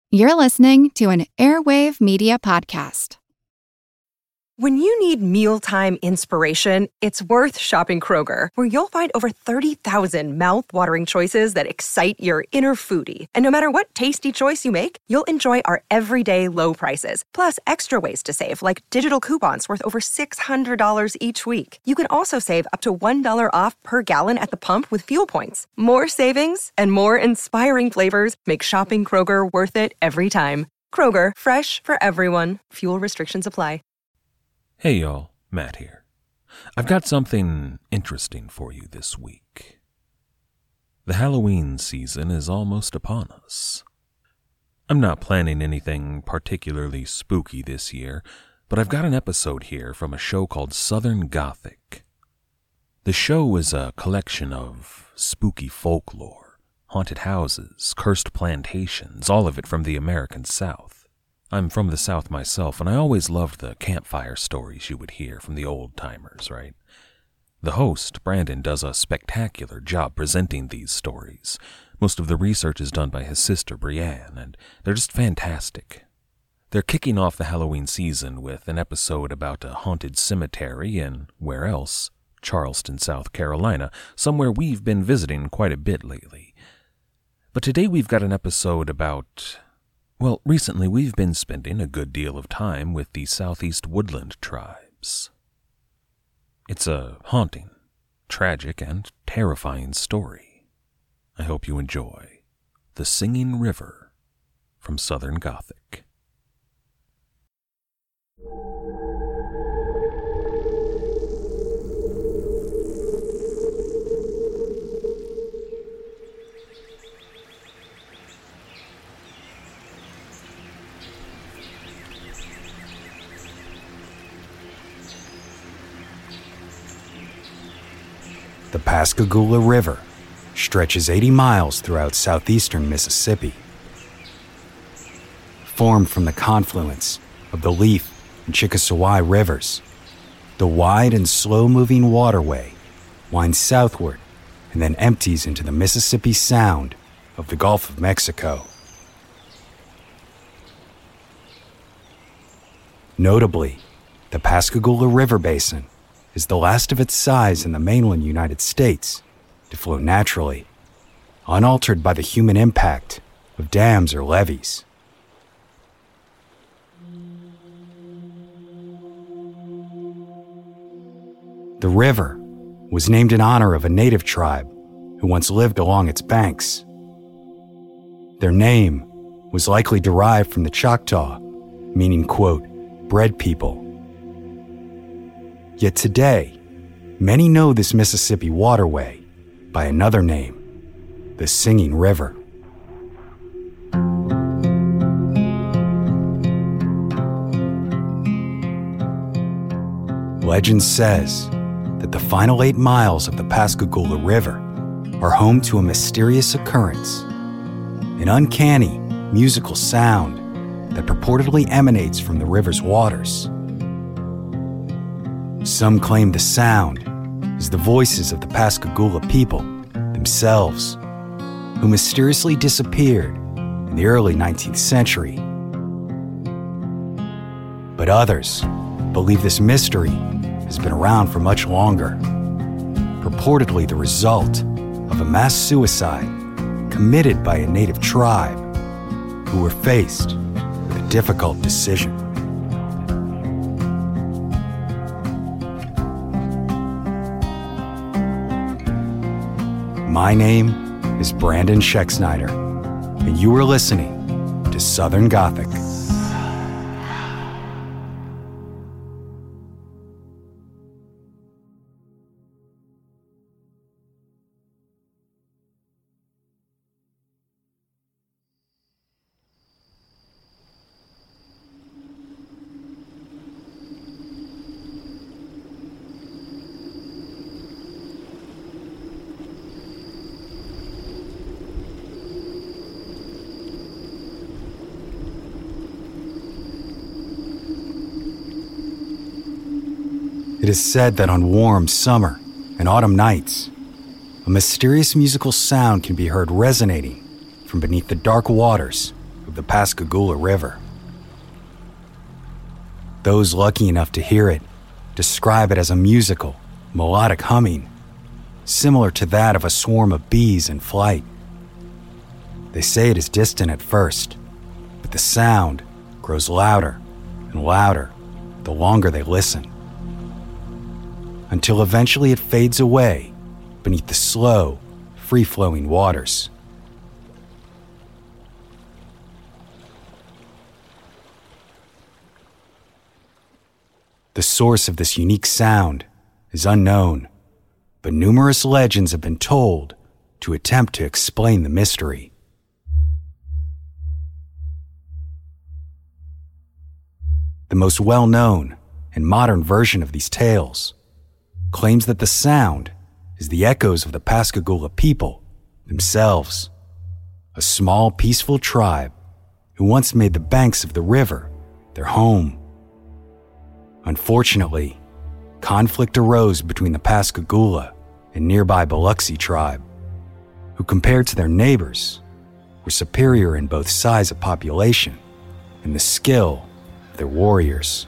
You're listening to an Airwave Media Podcast. When you need mealtime inspiration, it's worth shopping Kroger, where you'll find over 30,000 mouth-watering choices that excite your inner foodie. And no matter what tasty choice you make, you'll enjoy our everyday low prices, plus extra ways to save, like digital coupons worth over $600 each week. You can also save up to $1 off per gallon at the pump with fuel points. More savings and more inspiring flavors make shopping Kroger worth it every time. Kroger, fresh for everyone. Fuel restrictions apply. Hey y'all, Matt here. I've got something interesting for you this week. The Halloween season is almost upon us. I'm not planning anything particularly spooky this year, but I've got an episode here from a show called Southern Gothic. The show is a collection of spooky folklore, haunted houses, cursed plantations, all of it from the American South. I'm from the South myself, and I always loved the campfire stories you would hear from the old-timers, right? The host, Brandon, does a spectacular job presenting these stories. Most of the research is done by his sister, Brienne, and they're just fantastic. They're kicking off the Halloween season with an episode about a haunted cemetery in, where else? Charleston, South Carolina, somewhere we've been visiting quite a bit lately. But today we've got an episode about... Well, recently we've been spending a good deal of time with the Southeast Woodland tribes. It's a haunting, tragic, and terrifying story. I hope you enjoy The Singing River from Southern Gothic. The Pascagoula River stretches 80 miles throughout southeastern Mississippi. Formed from the confluence of the Leaf and Chickasaw rivers, the wide and slow-moving waterway winds southward and then empties into the Mississippi Sound of the Gulf of Mexico. Notably, the Pascagoula River Basin is the last of its size in the mainland United States to flow naturally, unaltered by the human impact of dams or levees. The river was named in honor of a native tribe who once lived along its banks. Their name was likely derived from the Choctaw, meaning, quote, bread people. Yet today, many know this Mississippi waterway by another name, the Singing River. Legend says that the final 8 miles of the Pascagoula River are home to a mysterious occurrence, an uncanny musical sound that purportedly emanates from the river's waters. Some claim the sound is the voices of the Pascagoula people themselves, who mysteriously disappeared in the early 19th century. But others believe this mystery has been around for much longer, purportedly the result of a mass suicide committed by a native tribe who were faced with a difficult decision. My name is Brandon Schexnayder, and you are listening to Southern Gothic. It is said that on warm summer and autumn nights, a mysterious musical sound can be heard resonating from beneath the dark waters of the Pascagoula River. Those lucky enough to hear it describe it as a musical, melodic humming, similar to that of a swarm of bees in flight. They say it is distant at first, but the sound grows louder and louder the longer they listen, until eventually it fades away beneath the slow, free-flowing waters. The source of this unique sound is unknown, but numerous legends have been told to attempt to explain the mystery. The most well-known and modern version of these tales claims that the sound is the echoes of the Pascagoula people themselves, a small, peaceful tribe who once made the banks of the river their home. Unfortunately, conflict arose between the Pascagoula and nearby Biloxi tribe, who compared to their neighbors, were superior in both size of population and the skill of their warriors.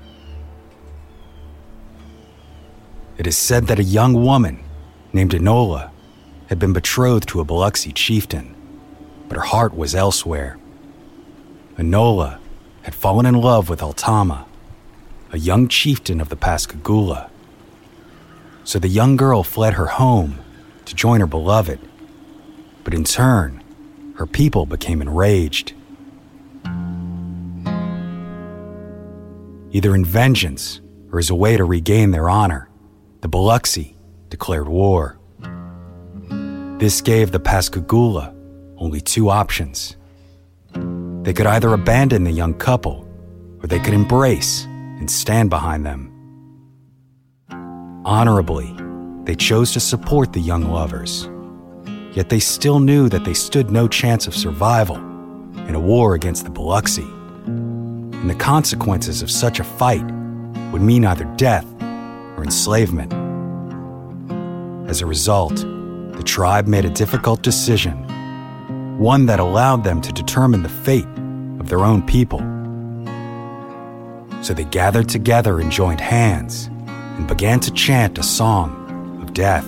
It is said that a young woman named Enola had been betrothed to a Biloxi chieftain, but her heart was elsewhere. Enola had fallen in love with Altama, a young chieftain of the Pascagoula. So the young girl fled her home to join her beloved, but in turn, her people became enraged. Either in vengeance or as a way to regain their honor, the Biloxi declared war. This gave the Pascagoula only two options. They could either abandon the young couple, or they could embrace and stand behind them. Honorably, they chose to support the young lovers, yet they still knew that they stood no chance of survival in a war against the Biloxi, and the consequences of such a fight would mean either death or enslavement. As a result, the tribe made a difficult decision, one that allowed them to determine the fate of their own people. So they gathered together and joined hands and began to chant a song of death.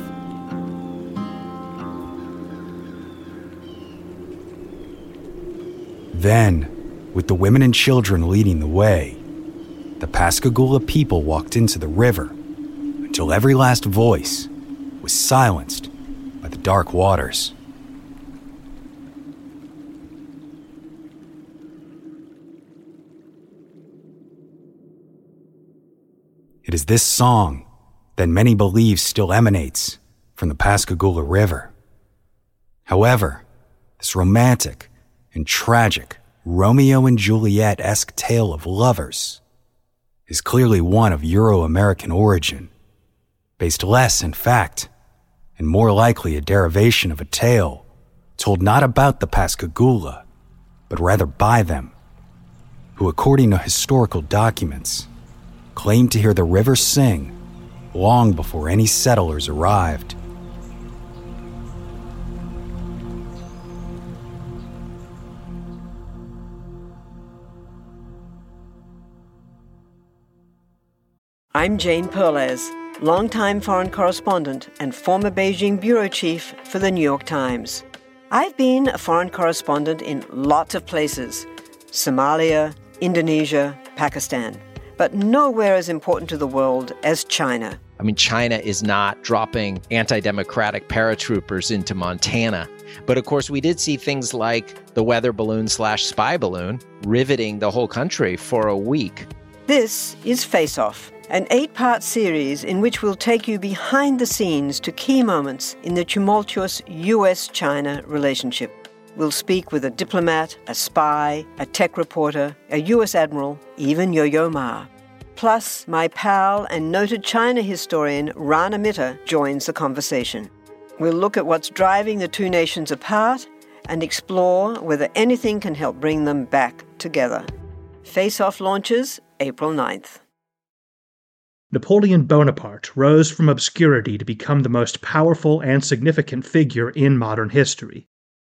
Then, with the women and children leading the way, the Pascagoula people walked into the river until every last voice was silenced by the dark waters. It is this song that many believe still emanates from the Pascagoula River. However, this romantic and tragic Romeo and Juliet-esque tale of lovers is clearly one of Euro-American origin, based less in fact and more likely a derivation of a tale told not about the Pascagoula, but rather by them, who, according to historical documents, claimed to hear the river sing long before any settlers arrived. I'm Jane Perlez, longtime foreign correspondent and former Beijing bureau chief for the New York Times. I've been a foreign correspondent in lots of places: Somalia, Indonesia, Pakistan, but nowhere as important to the world as China. I mean, China is not dropping anti-democratic paratroopers into Montana. But of course, we did see things like the weather balloon/spy balloon riveting the whole country for a week. This is Face Off, an 8-part series in which we'll take you behind the scenes to key moments in the tumultuous U.S.-China relationship. We'll speak with a diplomat, a spy, a tech reporter, a U.S. admiral, even Yo-Yo Ma. Plus, my pal and noted China historian Rana Mitter joins the conversation. We'll look at what's driving the two nations apart and explore whether anything can help bring them back together. Face Off launches April 9th. Napoleon Bonaparte rose from obscurity to become the most powerful and significant figure in modern history.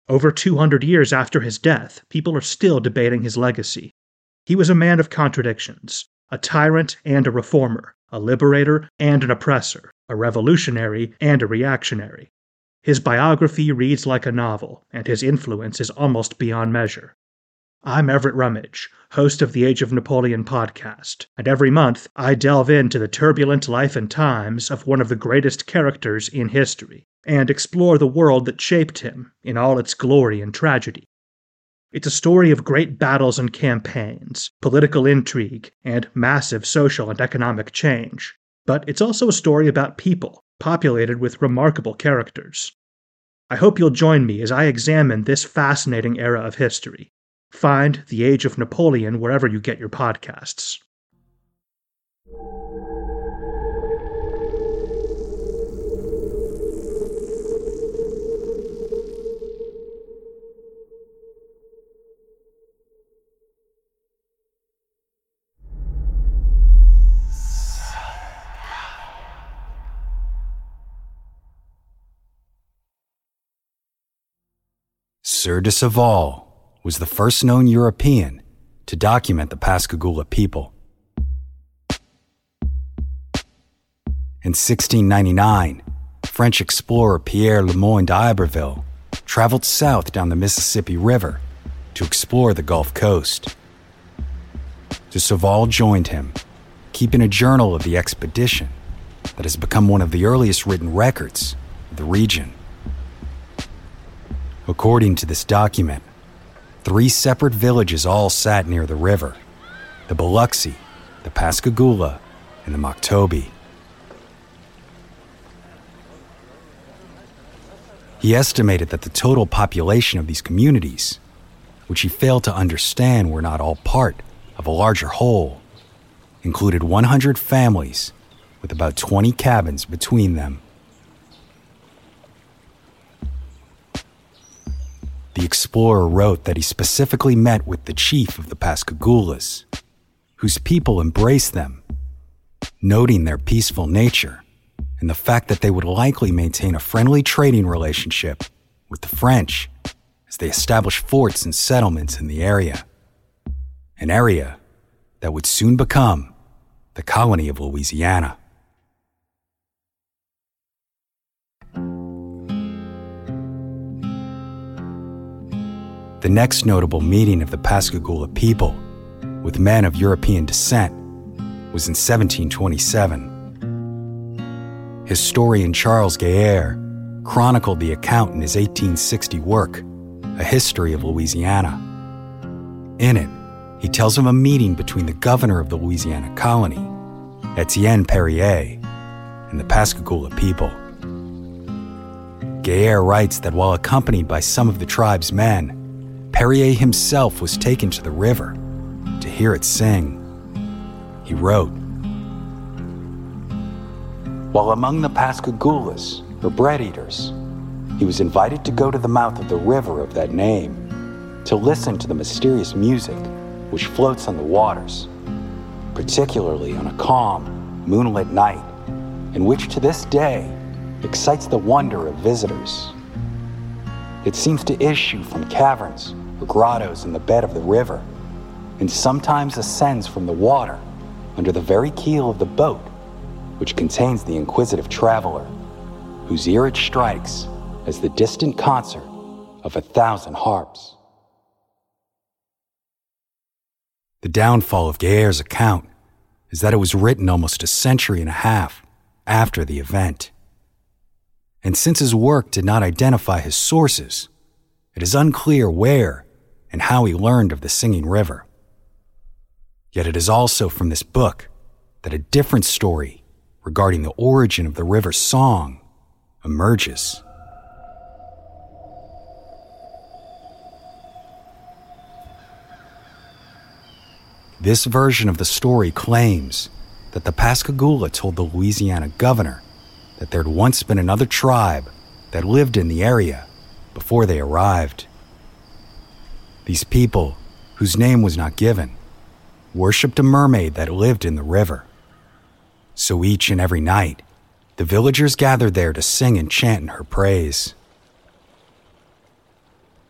Over 200 years after his death, people are still debating his legacy. He was a man of contradictions, a tyrant and a reformer, a liberator and an oppressor, a revolutionary and a reactionary. His biography reads like a novel, and his influence is almost beyond measure. I'm Everett Rummage, host of the Age of Napoleon podcast, and every month I delve into the turbulent life and times of one of the greatest characters in history, and explore the world that shaped him in all its glory and tragedy. It's a story of great battles and campaigns, political intrigue, and massive social and economic change. But it's also a story about people, populated with remarkable characters. I hope you'll join me as I examine this fascinating era of history. Find The Age of Napoleon wherever you get your podcasts. Sieur de Sauval was the first known European to document the Pascagoula people. In 1699, French explorer Pierre Le Moyne d'Iberville traveled south down the Mississippi River to explore the Gulf Coast. De Sauval joined him, keeping a journal of the expedition that has become one of the earliest written records of the region. According to this document, 3 separate villages all sat near the river: the Biloxi, the Pascagoula, and the Moktobe. He estimated that the total population of these communities, which he failed to understand were not all part of a larger whole, included 100 families with about 20 cabins between them. The explorer wrote that he specifically met with the chief of the Pascagoulas, whose people embraced them, noting their peaceful nature and the fact that they would likely maintain a friendly trading relationship with the French as they established forts and settlements in the area, an area that would soon become the colony of Louisiana. The next notable meeting of the Pascagoula people with men of European descent was in 1727. Historian Charles Gaillard chronicled the account in his 1860 work, A History of Louisiana. In it, he tells of a meeting between the governor of the Louisiana colony, Etienne Perrier, and the Pascagoula people. Gaillard writes that while accompanied by some of the tribe's men, Perrier himself was taken to the river to hear it sing. He wrote, "While among the Pascagoulas, or bread-eaters, he was invited to go to the mouth of the river of that name to listen to the mysterious music which floats on the waters, particularly on a calm, moonlit night, and which to this day excites the wonder of visitors. It seems to issue from caverns or grottos in the bed of the river, and sometimes ascends from the water under the very keel of the boat which contains the inquisitive traveler, whose ear it strikes as the distant concert of 1,000 harps." The downfall of Gaillard's account is that it was written almost a century and a half after the event. And since his work did not identify his sources, it is unclear where and how he learned of the singing river. Yet it is also from this book that a different story regarding the origin of the river's song emerges. This version of the story claims that the Pascagoula told the Louisiana governor that there had once been another tribe that lived in the area before they arrived. These people, whose name was not given, worshipped a mermaid that lived in the river. So each and every night, the villagers gathered there to sing and chant in her praise.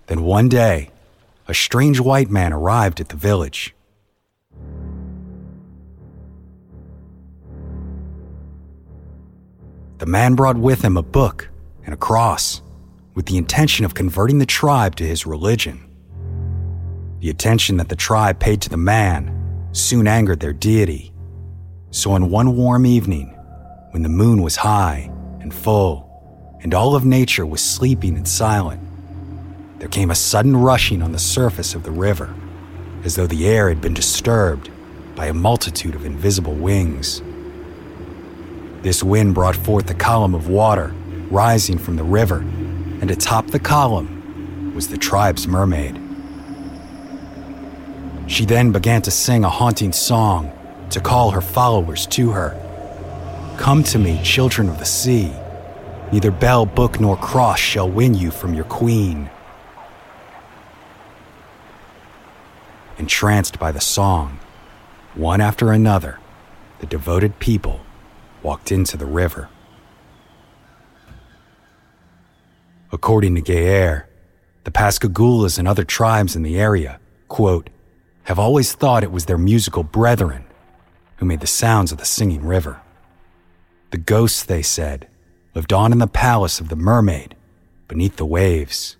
Then one day, a strange white man arrived at the village. The man brought with him a book and a cross, with the intention of converting the tribe to his religion. The attention that the tribe paid to the man soon angered their deity. So on one warm evening, when the moon was high and full, and all of nature was sleeping and silent, there came a sudden rushing on the surface of the river, as though the air had been disturbed by a multitude of invisible wings. This wind brought forth a column of water rising from the river, and atop the column was the tribe's mermaid. She then began to sing a haunting song to call her followers to her. "Come to me, children of the sea. Neither bell, book, nor cross shall win you from your queen." Entranced by the song, one after another, the devoted people walked into the river. According to Geyer, the Pascagoula and other tribes in the area, quote, have always thought it was their musical brethren who made the sounds of the singing river. The ghosts, they said, lived on in the palace of the mermaid beneath the waves.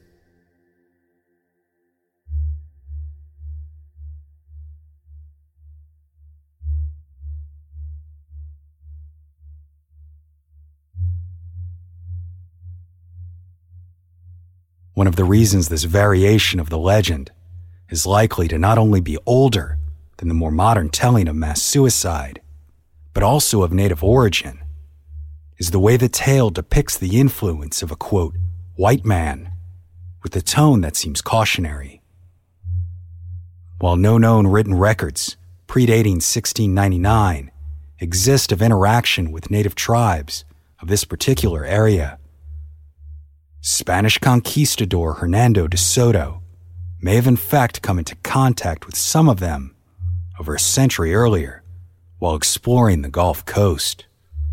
One of the reasons this variation of the legend is likely to not only be older than the more modern telling of mass suicide, but also of native origin, is the way the tale depicts the influence of a, quote, white man, with a tone that seems cautionary. While no known written records predating 1699 exist of interaction with native tribes of this particular area, Spanish conquistador Hernando de Soto may have in fact come into contact with some of them over a century earlier while exploring the Gulf Coast.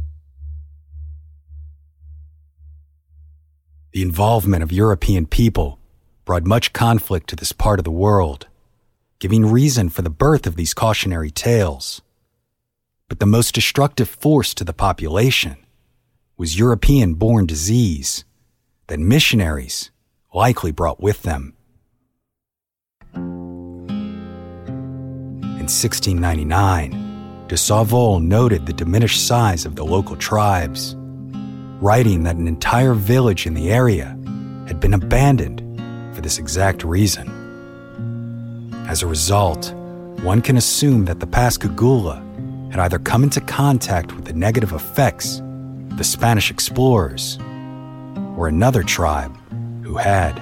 The involvement of European people brought much conflict to this part of the world, giving reason for the birth of these cautionary tales. But the most destructive force to the population was European-born disease that missionaries likely brought with them. In 1699, de Sauveur noted the diminished size of the local tribes, writing that an entire village in the area had been abandoned for this exact reason. As a result, one can assume that the Pascagoula had either come into contact with the negative effects of the Spanish explorers or another tribe who had.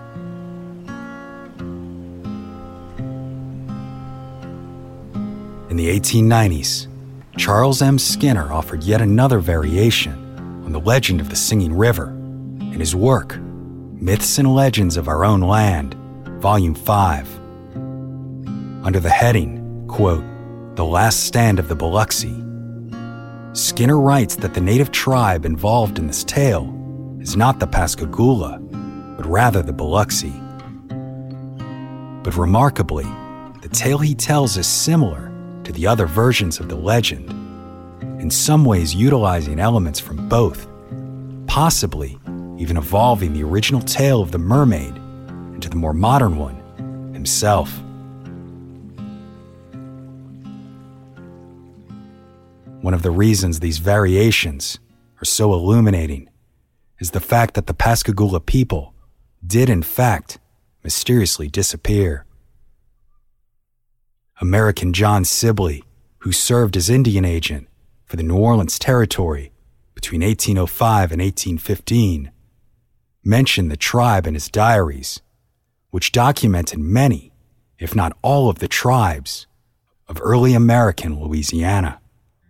In the 1890s, Charles M. Skinner offered yet another variation on the legend of the Singing River in his work, Myths and Legends of Our Own Land, Volume 5. Under the heading, quote, The Last Stand of the Biloxi, Skinner writes that the native tribe involved in this tale is not the Pascagoula, but rather the Biloxi. But remarkably, the tale he tells is similar to the other versions of the legend, in some ways utilizing elements from both, possibly even evolving the original tale of the mermaid into the more modern one himself. One of the reasons these variations are so illuminating is the fact that the Pascagoula people did in fact mysteriously disappear. American John Sibley, who served as Indian agent for the New Orleans Territory between 1805 and 1815, mentioned the tribe in his diaries, which documented many, if not all of the tribes of early American Louisiana.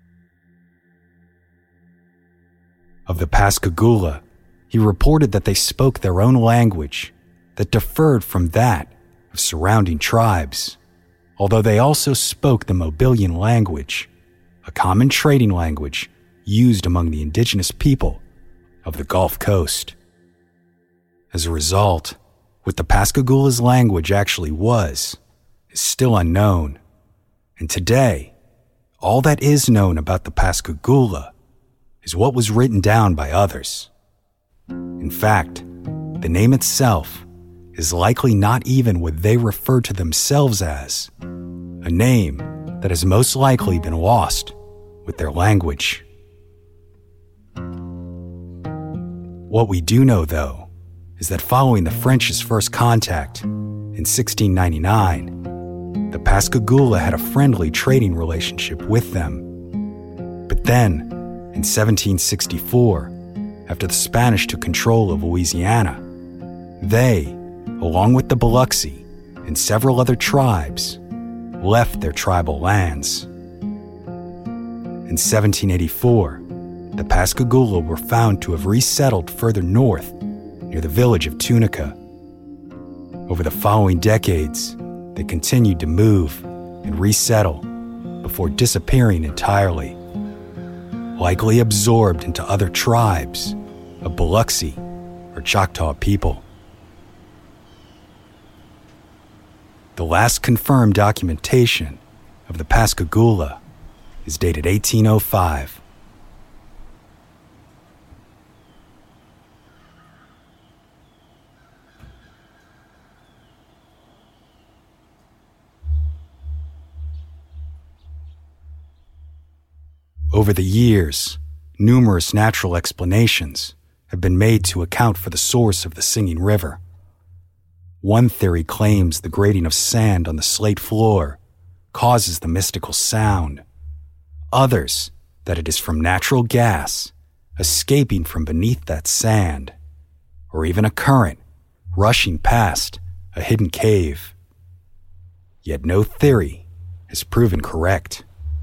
Of the Pascagoula, he reported that they spoke their own language that differed from that of surrounding tribes, although they also spoke the Mobilian language, a common trading language used among the indigenous people of the Gulf Coast. As a result, What the Pascagoula's language actually was is still unknown, and today, all that is known about the Pascagoula is what was written down by others. In fact, the name itself is likely not even what they refer to themselves as, a name that has most likely been lost with their language. What we do know, though, is that following the French's first contact in 1699, the Pascagoula had a friendly trading relationship with them. But then, in 1764, after the Spanish took control of Louisiana, they, along with the Biloxi and several other tribes, left their tribal lands. In 1784, the Pascagoula were found to have resettled further north near the village of Tunica. Over the following decades, they continued to move and resettle before disappearing entirely, likely absorbed into other tribes of Biloxi or Choctaw people. The last confirmed documentation of the Pascagoula is dated 1805. Over the years, numerous natural explanations have been made to account for the source of the Singing River. One theory claims the grating of sand on the slate floor causes the mystical sound. Others, that it is from natural gas escaping from beneath that sand, or even a current rushing past a hidden cave. Yet no theory has proven correct.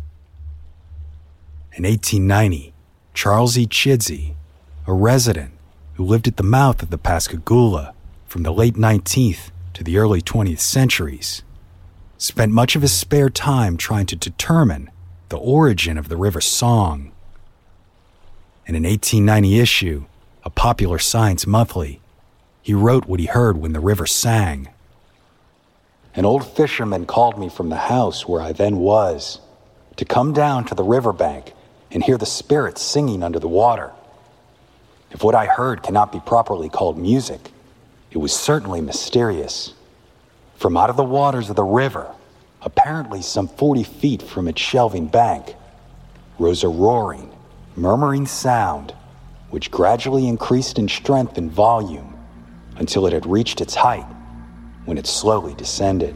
In 1890, Charles E. Chidsey, a resident who lived at the mouth of the Pascagoula from the late 19th to the early 20th centuries, spent much of his spare time trying to determine the origin of the river's song. In an 1890 issue, a popular science monthly, he wrote what he heard when the river sang. An old fisherman called me from the house where I then was to come down to the riverbank and hear the spirits singing under the water. If what I heard cannot be properly called music, it was certainly mysterious. From out of the waters of the river, apparently some 40 feet from its shelving bank, rose a roaring, murmuring sound, which gradually increased in strength and volume until it had reached its height, when it slowly descended.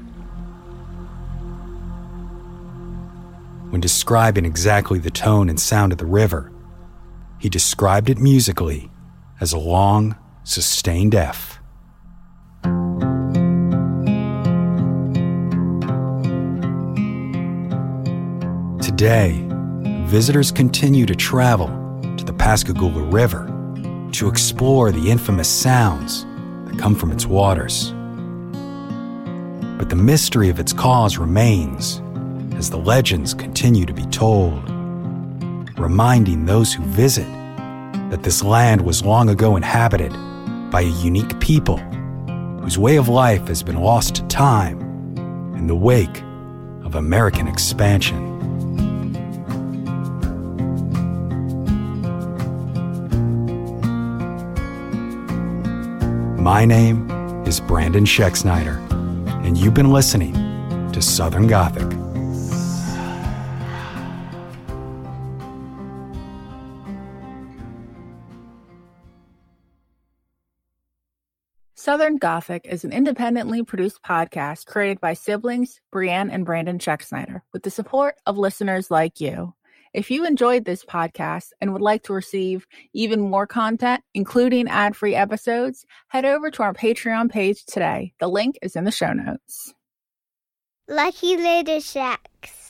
When describing exactly the tone and sound of the river, he described it musically as a long, sustained F. Today, visitors continue to travel to the Pascagoula River to explore the infamous sounds that come from its waters. But the mystery of its cause remains as the legends continue to be told, reminding those who visit that this land was long ago inhabited by a unique people whose way of life has been lost to time in the wake of American expansion. My name is Brandon Schexnayder, and you've been listening to Southern Gothic. Southern Gothic is an independently produced podcast created by siblings Brianne and Brandon Schexnayder with the support of listeners like you. If you enjoyed this podcast and would like to receive even more content, including ad-free episodes, head over to our Patreon page today. The link is in the show notes. Lucky Little Shacks.